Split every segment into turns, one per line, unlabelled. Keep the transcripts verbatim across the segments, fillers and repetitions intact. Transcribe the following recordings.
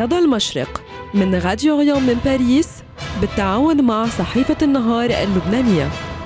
صدى المشرق من راديو ريان من باريس بالتعاون مع صحيفة النهار اللبنانية.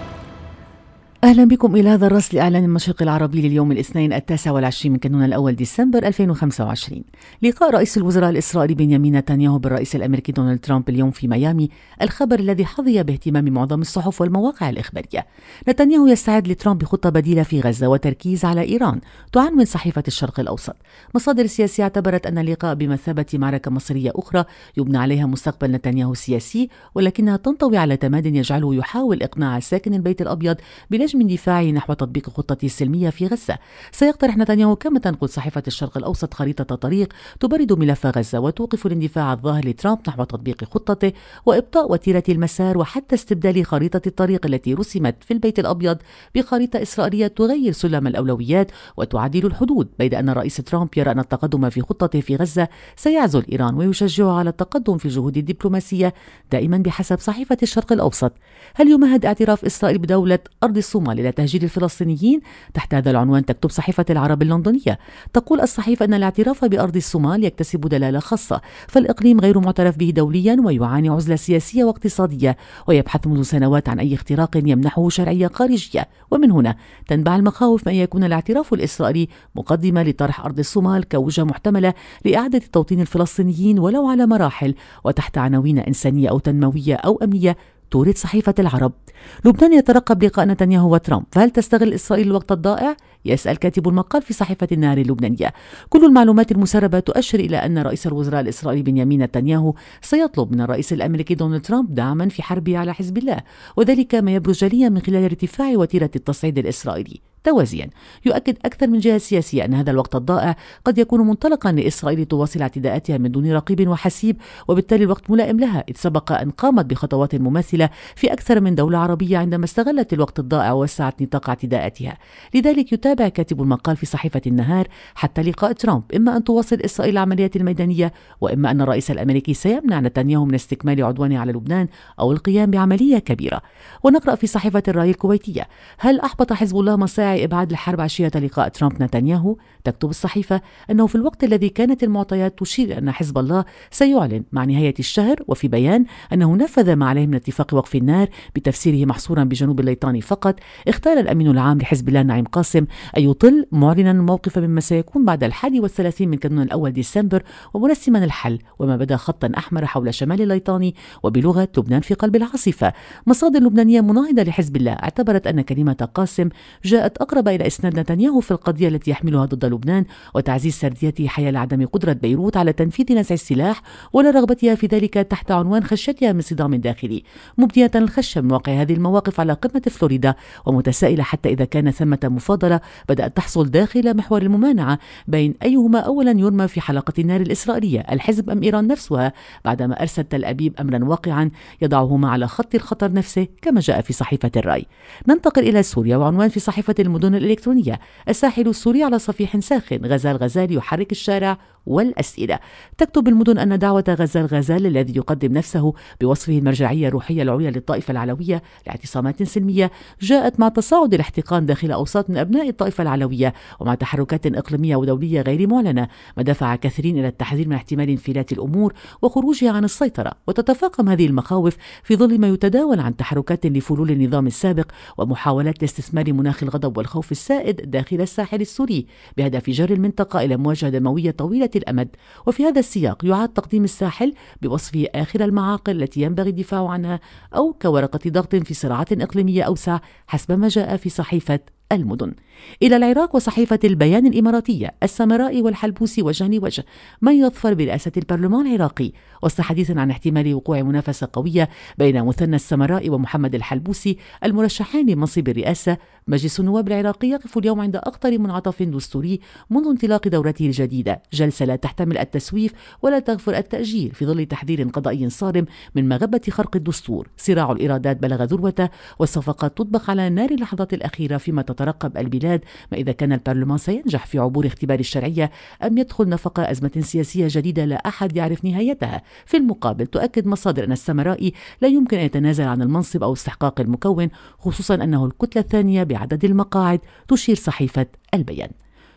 أهلا بكم إلى هذا الرأس لإعلان المشرق العربي لليوم الاثنين التاسع والعشرين من كانون الأول ديسمبر ألفين وخمسة وعشرين. لقاء رئيس الوزراء الإسرائيلي بنيامين نتنياهو بالرئيس الأمريكي دونالد ترامب اليوم في ميامي، الخبر الذي حظي باهتمام معظم الصحف والمواقع الإخبارية. نتنياهو يستعد لترامب بخطة بديلة في غزة وتركيز على إيران. تعنون صحيفة الشرق الأوسط: مصادر سياسية اعتبرت أن اللقاء بمثابة معركة مصيرية أخرى يبنى عليها مستقبل نتنياهو السياسي، ولكنها تنطوي على تماد يجعله يحاول إقناع ساكن البيت الأبيض بلجم من دفاعه نحو تطبيق خطته السلمية في غزة. سيقترح نتنياهو كما تنقل صحيفة الشرق الأوسط خريطة طريق تبرد ملف غزة وتوقف الاندفاع الظاهر لترامب نحو تطبيق خطته وإبطاء وتيرة المسار، وحتى استبدال خريطة الطريق التي رسمت في البيت الأبيض بخريطة إسرائيلية تغير سلم الأولويات وتعدل الحدود، بيد أن الرئيس ترامب يرى أن التقدم في خطته في غزة سيعزل إيران ويشجعها على التقدم في الجهود الدبلوماسية دائما بحسب صحيفة الشرق الأوسط. هل يمهد اعتراف إسرائيل بدولة أرض الصومال إلى تهجير الفلسطينيين؟ تحت هذا العنوان تكتب صحيفة العرب اللندنية. تقول الصحيفة أن الاعتراف بأرض الصومال يكتسب دلالة خاصة، فالإقليم غير معترف به دوليا ويعاني عزلة سياسية واقتصادية، ويبحث منذ سنوات عن أي اختراق يمنحه شرعية خارجية. ومن هنا تنبع المخاوف من أن يكون الاعتراف الإسرائيلي مقدمة لطرح أرض الصومال كوجهة محتملة لإعادة توطين الفلسطينيين ولو على مراحل وتحت عناوين إنسانية أو تنموية أو أمنية. تورد صحيفة العرب: لبنان يترقب لقاء نتنياهو وترامب، فهل تستغل إسرائيل الوقت الضائع؟ يسأل كاتب المقال في صحيفة النهار اللبنانية. كل المعلومات المسربة تؤشر إلى أن رئيس الوزراء الإسرائيلي بنيامين نتنياهو سيطلب من الرئيس الأمريكي دونالد ترامب دعما في حربه على حزب الله، وذلك ما يبرز جليا من خلال ارتفاع وتيرة التصعيد الإسرائيلي. توازيا يؤكد أكثر من جهة سياسية أن هذا الوقت الضائع قد يكون منطلقا لإسرائيل تواصل اعتداءاتها من دون رقيب وحسيب، وبالتالي الوقت ملائم لها، إذ سبق أن قامت بخطوات مماثلة في أكثر من دولة عربية عندما استغلت الوقت الضائع ووسعت نطاق اعتداءاتها. لذلك يتابع كاتب المقال في صحيفة النهار حتى لقاء ترامب إما أن تواصل إسرائيل العمليات الميدانية، وإما أن الرئيس الأمريكي سيمنع نتنياهو من استكمال عدوانه على لبنان أو القيام بعملية كبيرة. ونقرأ في صحيفة الرأي الكويتية: هل أحبط حزب الله مصاعي إبعاد الحرب عشية لقاء ترامب نتنياهو؟ تكتب الصحيفة أنه في الوقت الذي كانت المعطيات تشير أن حزب الله سيعلن مع نهاية الشهر، وفي بيان أنه نفذ ما عليه من اتفاق وقف النار بتفسيره محصورا بجنوب الليطاني فقط، اختار الأمين العام لحزب الله نعيم قاسم أن يطل معلنا الموقف مما سيكون بعد الحادي والثلاثين من كانون الأول ديسمبر، ومرسما الحل وما بدا خطا أحمر حول شمال الليطاني وبلغة لبنان في قلب العاصفة. مصادر لبنانية مناهضة لحزب الله اعتبرت أن كلمة قاسم جاءت أقرب إلى إسناد نتنياهو في القضية التي يحملها ضد لبنان وتعزيز سرديته حيال عدم قدرة بيروت على تنفيذ نزع السلاح ولا رغبتها في ذلك تحت عنوان خشيتها من صدام داخلي، مبدية الخشية من واقع هذه المواقف على قمة فلوريدا، ومتسائلة حتى إذا كان ثمة مفاضلة بدأت تحصل داخل محور الممانعة بين أيهما أولا يرمى في حلقة النار الإسرائيلية، الحزب أم إيران نفسها، بعدما أرسلت تل أبيب أمرا واقعا يضعهما على خط الخطر نفسه كما جاء في صحيفة الرأي. ننتقل إلى سوريا، وعنوان في صحيفة المدن الإلكترونية: الساحل السوري على صفيح ساخن، غزال غزال يحرك الشارع والأسئلة. تكتب المدن أن دعوة غزال غزال الذي يقدم نفسه بوصفه المرجعية الروحية العليا للطائفة العلوية لاعتصامات سلمية جاءت مع تصاعد الاحتقان داخل أوساط من أبناء الطائفة العلوية، ومع تحركات إقليمية ودولية غير معلنة، ما دفع كثيرين إلى التحذير من احتمال انفلات الأمور وخروجها عن السيطرة. وتتفاقم هذه المخاوف في ظل ما يتداول عن تحركات لفلول النظام السابق ومحاولات لاستثمار مناخ الغضب والخوف السائد داخل الساحل السوري بهدف جر المنطقة إلى مواجهة دموية طويلة الأمد. وفي هذا السياق يعاد تقديم الساحل بوصفه آخر المعاقل التي ينبغي الدفاع عنها أو كورقة ضغط في صراعات إقليمية أوسع حسب ما جاء في صحيفة المدن. إلى العراق وصحيفة البيان الإماراتية: السمرائي والحلبوسي وجهان وجه، من يظفر برئاسة البرلمان العراقي. وسط حديث عن احتمال وقوع منافسة قوية بين مثنى السمرائي ومحمد الحلبوسي المرشحين لمنصب الرئاسة، مجلس النواب العراقي يقف اليوم عند أخطر منعطف دستوري منذ انطلاق دورته الجديدة، جلسة لا تحتمل التسويف ولا تغفر التأجيل في ظل تحذير قضائي صارم من مغبة خرق الدستور. صراع الإرادات بلغ ذروته، والصفقات تطبخ على نار اللحظات الأخيرة فيما تترقب البلاد، ما إذا كان البرلمان سينجح في عبور اختبار الشرعية أم يدخل نفق أزمة سياسية جديدة لا أحد يعرف نهايتها. في المقابل تؤكد مصادر أن السمرائي لا يمكن أن يتنازل عن المنصب أو استحقاق المكون، خصوصا أنه الكتلة الثانية بعدد المقاعد، تشير صحيفة البيان.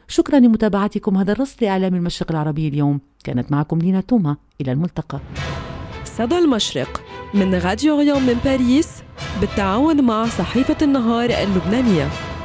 شكرا لمتابعتكم هذا الرصد لإعلام المشرق العربي اليوم. كانت معكم لينا توما، إلى الملتقى.
صدى المشرق من راديو ريون من باريس بالتعاون مع صحيفة النهار اللبنانية.